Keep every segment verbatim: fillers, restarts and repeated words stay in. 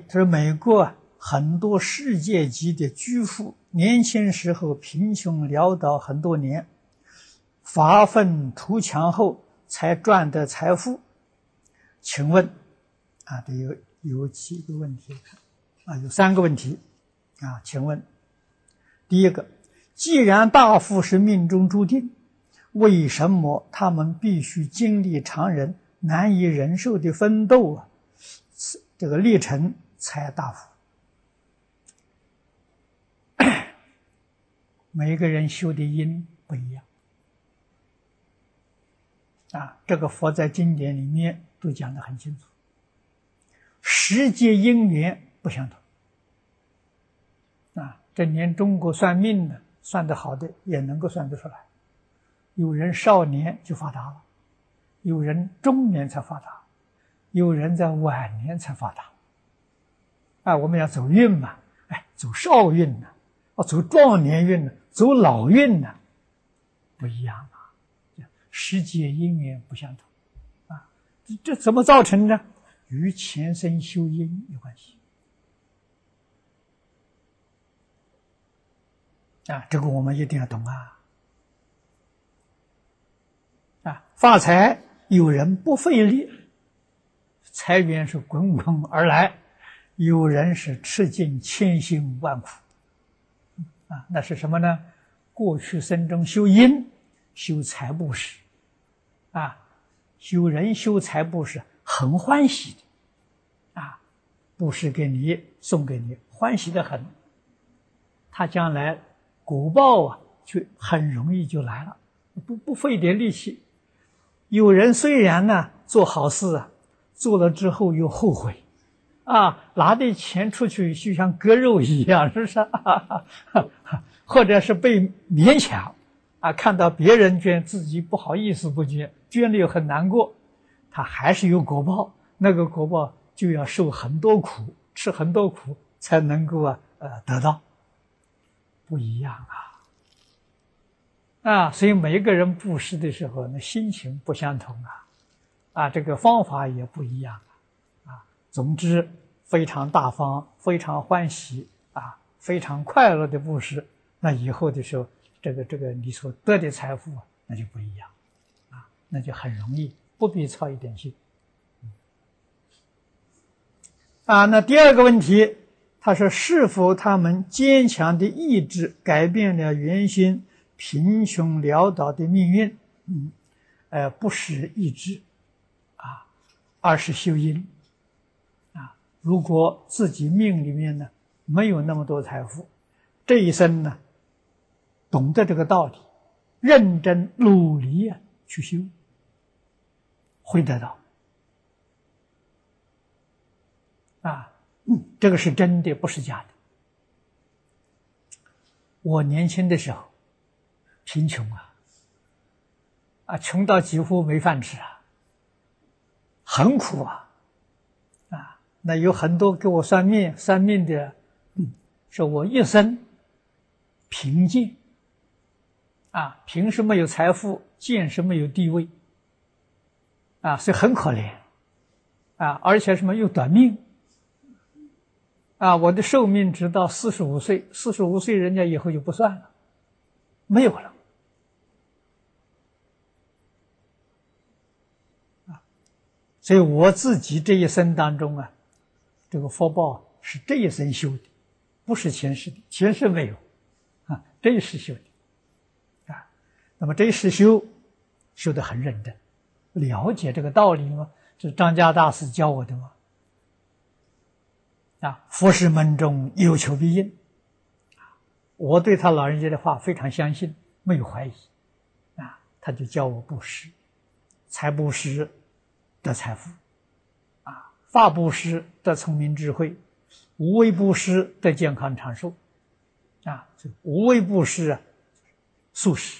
他说美国啊很多世界级的巨富，年轻时候贫穷潦倒很多年，发愤图强后才赚得财富。请问啊，这有有几个问题啊？有三个问题啊。请问，第一个，既然大富是命中注定，为什么他们必须经历常人难以忍受的奋斗啊？这个历程才大富。每个人修的因不一样啊，这个佛在经典里面都讲得很清楚，世界因缘不相同啊，这连中国算命的算得好的也能够算得出来，有人少年就发达了，有人中年才发达，有人在晚年才发达啊。我们要走运嘛，哎，走少运呢，哦，走壮年运呢，走老运呢，不一样啊，世界因缘不相同啊。这这怎么造成呢？与前生修因有关系啊，这个我们一定要懂啊。啊，发财有人不费力，财源是滚滚而来；有人是吃尽千辛万苦。啊，那是什么呢？过去生中修因，修财布施，啊，有人修财布施很欢喜的，啊，布施给你，送给你，欢喜的很。他将来果报啊，就很容易就来了，不不费点力气。有人虽然呢做好事啊，做了之后又后悔。啊，拿的钱出去就像割肉一样，是不是？或者是被勉强，啊，看到别人捐，自己不好意思不捐，捐了又很难过，他还是有果报，那个果报就要受很多苦，吃很多苦才能够啊呃得到，不一样啊，啊，所以每一个人布施的时候，那心情不相同啊，啊，这个方法也不一样。总之，非常大方，非常欢喜啊，非常快乐的布施，那以后的时候，这个这个你所得的财富啊，那就不一样啊，那就很容易，不必操一点心。啊，那第二个问题，他说是否他们坚强的意志改变了原先贫穷潦倒的命运？嗯，呃，不是意志啊，而是修因。如果自己命里面呢没有那么多财富，这一生呢懂得这个道理，认真努力啊去修，会得到啊，嗯，这个是真的，不是假的。我年轻的时候贫穷啊，啊，穷到几乎没饭吃啊，很苦啊。那有很多给我算命算命的，嗯，说我一生贫贱啊，贫是没有财富，贱是没有地位啊，所以很可怜啊，而且什么又短命啊，我的寿命直到四十五岁，四十五岁人家以后就不算了，没有了啊，所以我自己这一生当中啊。这个福报是这一生修的，不是前世的，前世没有啊，这一世修的啊。那么这一世修修得很认真，了解这个道理吗？这是张家大师教我的吗？啊，佛是门中有求必应，我对他老人家的话非常相信，没有怀疑啊。他就教我布施，财布施得财富。法布施得聪明智慧，无为布施得健康长寿，啊，无为布施啊，素食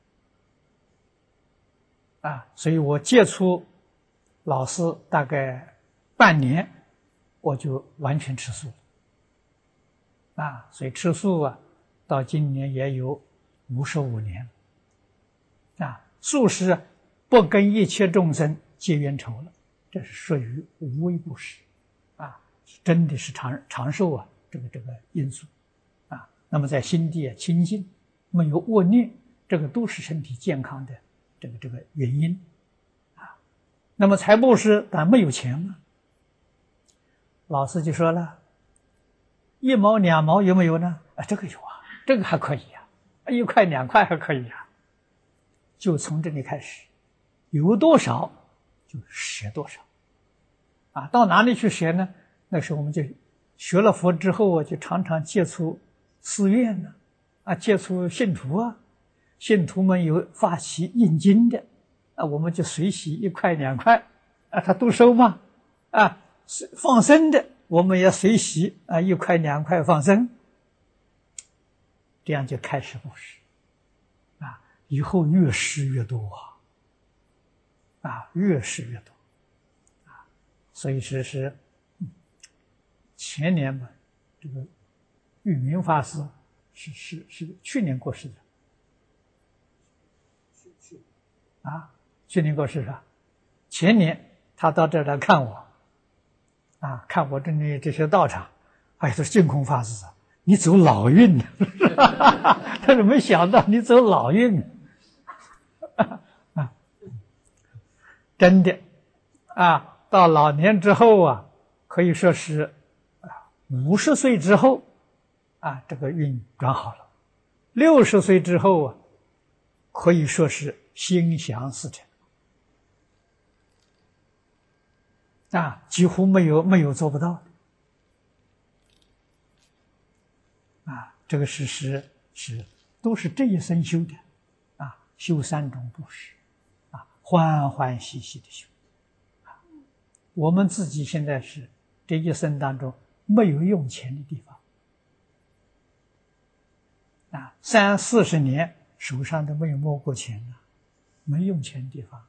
啊，所以我接触老师大概半年，我就完全吃素啊，所以吃素啊，到今年也有五十五年了啊，素食不跟一切众生结冤仇了。这是属于无为布施啊， 真的是长长寿啊，这个这个因素啊。那么在心地啊清净，没有恶念，这个都是身体健康的这个这个原因啊。那么财布施，但没有钱嘛，老师就说了，一毛两毛有没有呢？啊，这个有啊，这个还可以啊，一块两块还可以啊。就从这里开始，有多少就舍多少啊。到哪里去舍呢？那时候我们就学了佛之后啊，就常常接触寺院呢，啊，接触信徒啊，信徒们有发起印经的，啊，我们就随喜一块两块，啊，他都收嘛，啊，放生的我们也随喜啊，一块两块放生，这样就开始布施，啊，以后越施越多啊，啊，越施越多，啊，所以说是。前年嘛，这个玉明法师是是是去年过世的，啊，去年过世是吧？前年他到这儿来看我，啊，看我这里这些道场，哎，这是净空法师啊，你走老运了，他说没想到你走老运了，啊，真的，啊，到老年之后啊，可以说是。五十岁之后，啊，这个运转好了；六十岁之后啊，可以说是心想事成，啊，几乎没有没有做不到的，啊，这个事实是都是这一生修的，啊，修三种布施，啊，欢欢喜喜的修，啊，我们自己现在是这一生当中。没有用钱的地方，啊，三四十年手上都没有摸过钱呢，没用钱的地方，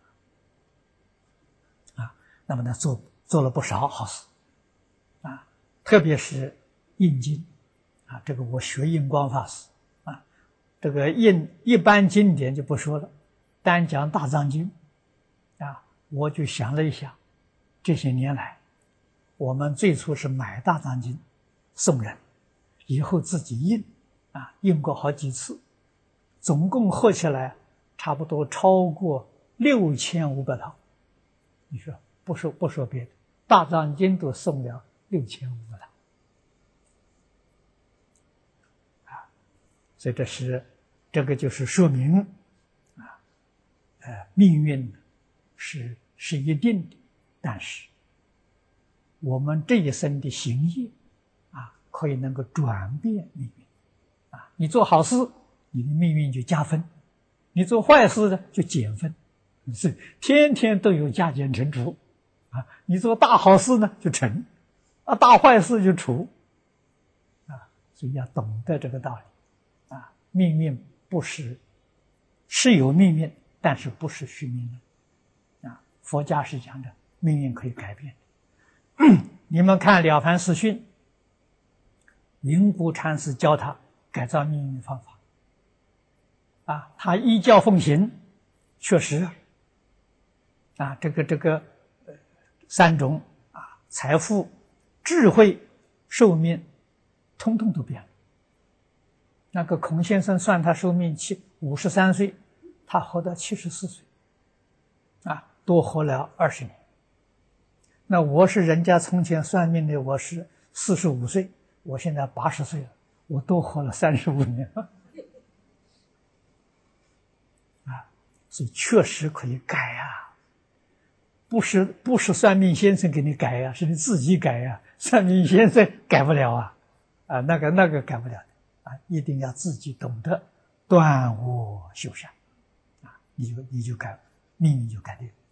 啊，那么呢，做做了不少好事，啊，特别是印经，啊，这个我学印光法师，啊，这个印一般经典就不说了，单讲大藏经，啊，我就想了一想，这些年来。我们最初是买大藏经送人，以后自己印，啊，印过好几次，总共合起来差不多超过六千五百套。你说不说不说别的，大藏经都送了六千五百套，啊，所以这是这个就是说明，啊，呃，命运是是一定的，但是。我们这一生的行业，啊，可以能够转变命运，啊，你做好事，你的命运就加分；你做坏事呢，就减分，是天天都有加减乘除，啊，你做大好事呢就乘，啊，大坏事就除，啊，所以要懂得这个道理，啊，命运不是是有命运，但是不是虚命的，啊，佛家是讲的命运可以改变。你们看《了凡四训》，云谷禅师教他改造命运的方法，啊，他依教奉行，确实，啊，这个这个呃三种啊，财富、智慧、寿命，通通都变了。那个孔先生算他寿命七五十三岁，他活到七十四岁，啊，多活了二十年。那我是人家从前算命的，我是四十五岁，我现在八十岁了，我多活了三十五年啊，所以确实可以改呀，不是不是算命先生给你改呀，是你自己改呀，算命先生改不了啊，啊，那个那个改不了的啊，一定要自己懂得断恶修善啊，你就你就改，命运就改变。